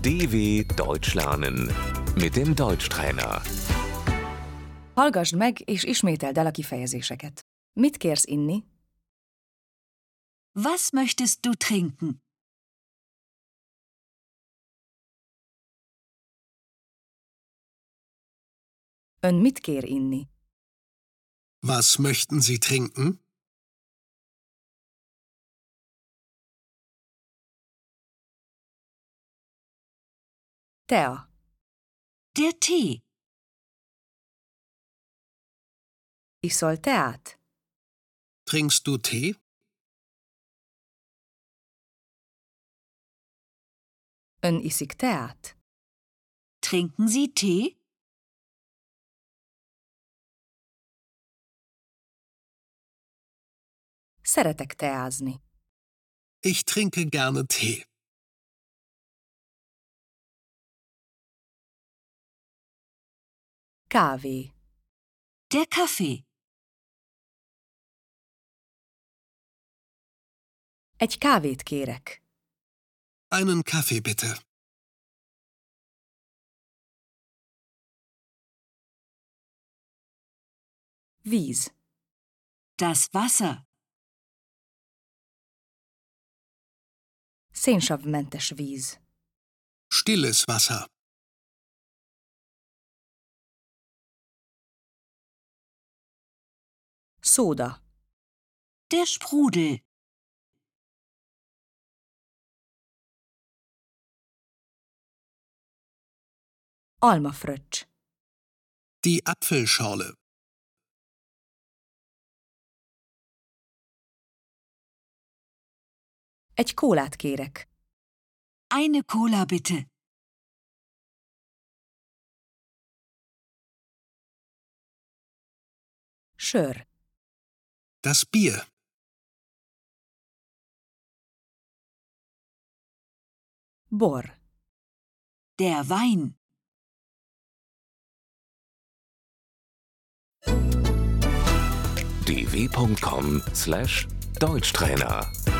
DW Deutsch lernen mit dem Deutschtrainer. Hallgasd meg és ismételd el a kifejezéseket. Mit kérsz inni? Was möchtest du trinken? Ön mit kér inni? Was möchten Sie trinken? Tea. Der Tee. Iszol teát? Trinkst du Tee? Ön iszik teát? Trinken Sie Tee? Szeretek teázni. Ich trinke gerne Tee. Kávé. Der Kaffee. Egy kávét kérek. Einen Kaffee bitte. Víz. Das Wasser. Szénsavmentes víz. Stilles Wasser. Szóda. Der Sprudel. Almafröccs. Die Apfelschorle. Egy kólát kérek. Eine Cola bitte. Sör. Das Bier. Bor. Der Wein. dw.com/Deutschtrainer